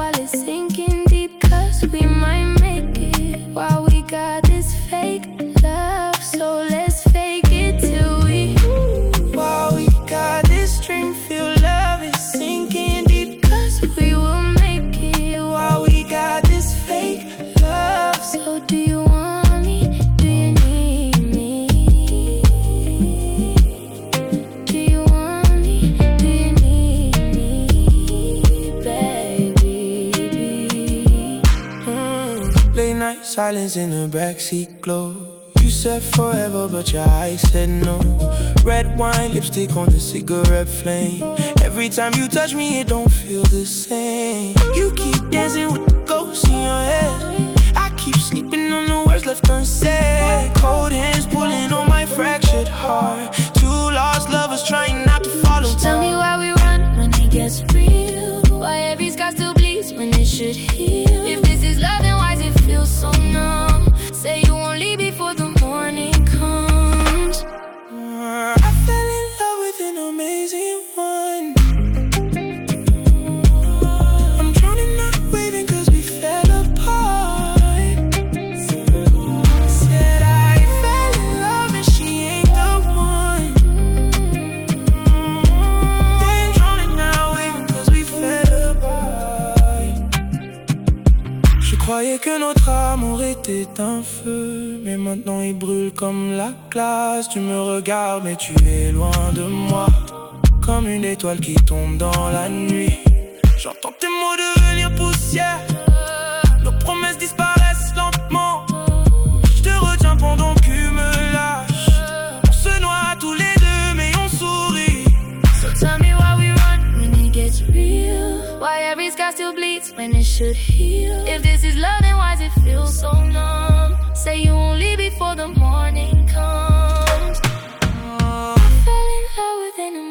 solid, sinking deep, cause we might make it. While we got this fake love, so let's fake it till we. While we got this dream, feel love is sinking deep, cause we will make it. While we got this fake love, so do you want me? Do you need me? Do you want me? Do you need me, baby? Late night silence in the backseat glow. You said forever, but your eyes said no. Red wine, lipstick on the cigarette flame. Every time you touch me, it don't feel the same. You keep dancing with the ghosts in your head. I keep sleeping on the words left unsaid. Cold hands pulling on my fractured heart. Two lost lovers trying not to follow. Tell me why we run when it gets real. Why every scar still bleeds when it should heal. If this is love, then why does it feel so numb? Say you won't leave before the morning comes. I fell in love with an amazing one. I'm drowning, not waving cause we fell apart. Said I fell in love and she ain't the one. Then drowning, not waving cause we fell apart. Je croyais que notre amour était un feu, mais maintenant il brûle comme la glace. Tu me regardes mais tu es loin de moi, comme une étoile qui tombe dans la nuit. J'entends tes mots devenir poussière. Nos promesses disparaissent lentement. Je te retiens pendant que tu me lâches. On se noie tous les deux mais on sourit. So tell me why we run when it gets real. Why every scar still bleeds when it should heal. If this is love, then why does it feel so numb? Say you won't leave before the morning comes. I fell in love with an